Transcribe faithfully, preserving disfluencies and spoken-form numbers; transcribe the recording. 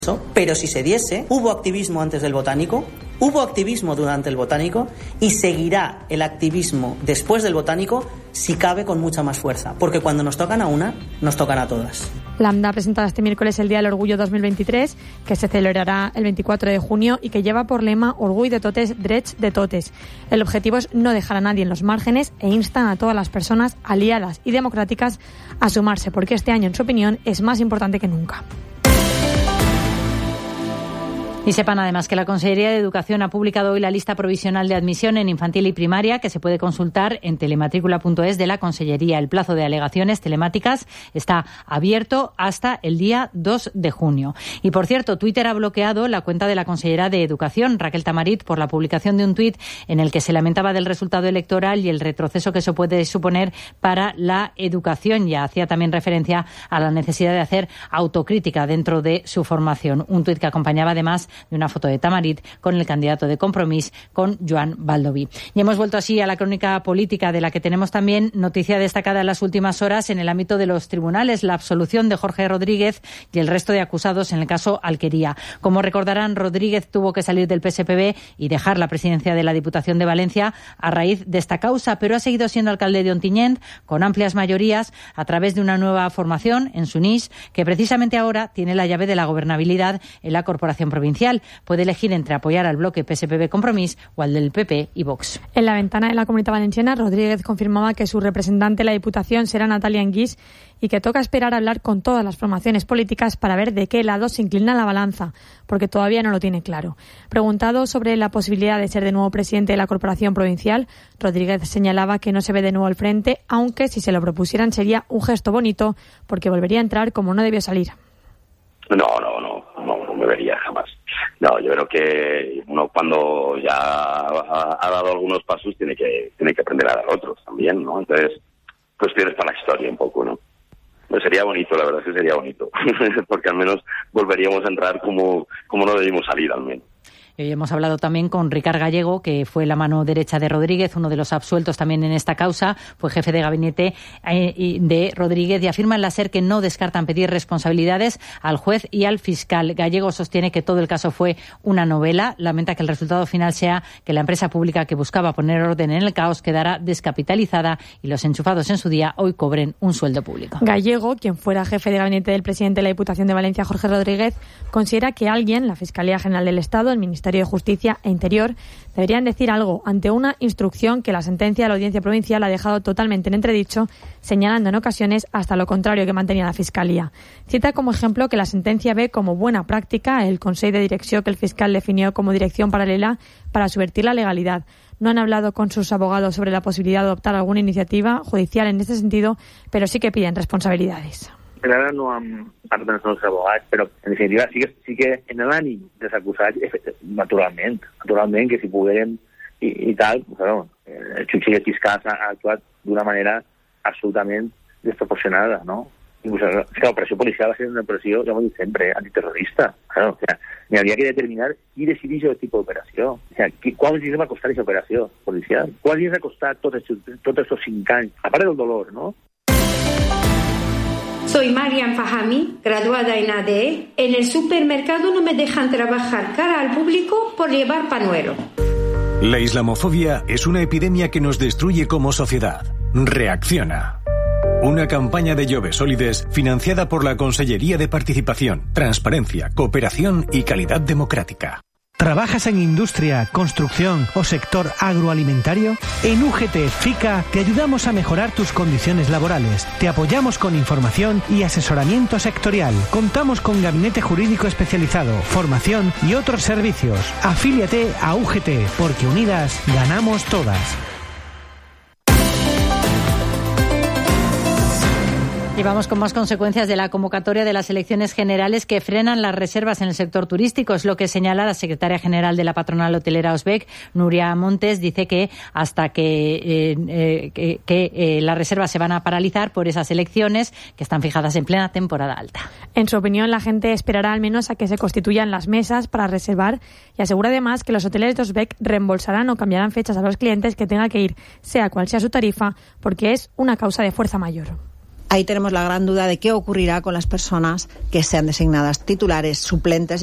Pero si se diese, hubo activismo antes del Botánico, hubo activismo durante el Botánico y seguirá el activismo después del Botánico, si cabe, con mucha más fuerza, porque cuando nos tocan a una, nos tocan a todas. Lambda ha presentado este miércoles el Día del Orgullo dos mil veintitrés, que se celebrará el veinticuatro de junio y que lleva por lema Orgull de totes, drets de totes. El objetivo es no dejar a nadie en los márgenes e instan a todas las personas aliadas y democráticas a sumarse, porque este año, en su opinión, es más importante que nunca. Y sepan además que la Consellería de Educación ha publicado hoy la lista provisional de admisión en infantil y primaria, que se puede consultar en telematrícula punto es de la Consellería. El plazo de alegaciones telemáticas está abierto hasta el día dos de junio. Y por cierto, Twitter ha bloqueado la cuenta de la consellera de Educación, Raquel Tamarit, por la publicación de un tuit en el que se lamentaba del resultado electoral y el retroceso que eso puede suponer para la educación. Ya hacía también referencia a la necesidad de hacer autocrítica dentro de su formación. Un tuit que acompañaba además de una foto de Tamarit con el candidato de Compromís, con Joan Baldoví. Y hemos vuelto así a la crónica política, de la que tenemos también noticia destacada en las últimas horas en el ámbito de los tribunales, la absolución de Jorge Rodríguez y el resto de acusados en el caso Alquería. Como recordarán, Rodríguez tuvo que salir del P S P B y dejar la presidencia de la Diputación de Valencia a raíz de esta causa, pero ha seguido siendo alcalde de Ontinyent con amplias mayorías a través de una nueva formación en Sunís, que precisamente ahora tiene la llave de la gobernabilidad en la corporación provincial. Puede elegir entre apoyar al bloque P S P B Compromís o al del P P y Vox. En la ventana de la Comunitat Valenciana, Rodríguez confirmaba que su representante en la Diputación será Natalia Anguís y que toca esperar a hablar con todas las formaciones políticas para ver de qué lado se inclina la balanza, porque todavía no lo tiene claro. Preguntado sobre la posibilidad de ser de nuevo presidente de la Corporación Provincial, Rodríguez señalaba que no se ve de nuevo al frente, aunque si se lo propusieran sería un gesto bonito, porque volvería a entrar como no debió salir. No, no, no, no, no me vería jamás. No, yo creo que uno cuando ya ha, ha dado algunos pasos tiene que tiene que aprender a dar otros también, ¿no? Entonces, cuestiones para la historia un poco, ¿no? Pues sería bonito, la verdad es que sería bonito, porque al menos volveríamos a entrar como, como no debimos salir, al menos. Hoy hemos hablado también con Ricard Gallego, que fue la mano derecha de Rodríguez, uno de los absueltos también en esta causa, fue jefe de gabinete de Rodríguez, y afirma en la SER que no descartan pedir responsabilidades al juez y al fiscal. Gallego sostiene que todo el caso fue una novela, lamenta que el resultado final sea que la empresa pública que buscaba poner orden en el caos quedara descapitalizada y los enchufados en su día hoy cobren un sueldo público. Gallego, quien fuera jefe de gabinete del presidente de la Diputación de Valencia, Jorge Rodríguez, considera que alguien, la Fiscalía General del Estado, el Ministerio de Justicia e Interior, deberían decir algo ante una instrucción que la sentencia de la Audiencia Provincial ha dejado totalmente en entredicho, señalando en ocasiones hasta lo contrario que mantenía la Fiscalía. Cita como ejemplo que la sentencia ve como buena práctica el Consell de Dirección que el fiscal definió como dirección paralela para subvertir la legalidad. No han hablado con sus abogados sobre la posibilidad de adoptar alguna iniciativa judicial en este sentido, pero sí que piden responsabilidades. Per ara no hem parlat amb els nostres abogats, però en definitiva sí que, sí que en l'ànim dels acusats, naturalment, naturalment que si poguérem i, i tal, bueno, el jutge fiscal ha actuat d'una manera absolutament desproporcionada, ¿no? Incluso, es que la operació policial va ser una operació, ja ho he dit sempre, antiterrorista. Claro, o sea, ni habría que determinar qui decideix aquest tipus d'operació. O sea, quant ens va costar aquesta operació policial? Quant ens ha costat tots aquests cinc anys? A part del dolor, ¿no? Soy Mariam Fahami, graduada en A D E. En el supermercado no me dejan trabajar cara al público por llevar pañuelo. La islamofobia es una epidemia que nos destruye como sociedad. Reacciona. Una campaña de Jove Solides financiada por la Consellería de Participación, Transparencia, Cooperación y Calidad Democrática. ¿Trabajas en industria, construcción o sector agroalimentario? En U G T FICA te ayudamos a mejorar tus condiciones laborales. Te apoyamos con información y asesoramiento sectorial. Contamos con gabinete jurídico especializado, formación y otros servicios. Afíliate a U G T, porque unidas ganamos todas. Y vamos con más consecuencias de la convocatoria de las elecciones generales que frenan las reservas en el sector turístico. Es lo que señala la secretaria general de la patronal hotelera Osbec, Nuria Montes. Dice que hasta que, eh, eh, que, que eh, las reservas se van a paralizar por esas elecciones que están fijadas en plena temporada alta. En su opinión, la gente esperará al menos a que se constituyan las mesas para reservar y asegura además que los hoteles de Osbec reembolsarán o cambiarán fechas a los clientes que tengan que ir, sea cual sea su tarifa, porque es una causa de fuerza mayor. Ahí tenemos la gran duda de qué ocurrirá con las personas que sean designadas titulares, suplentes.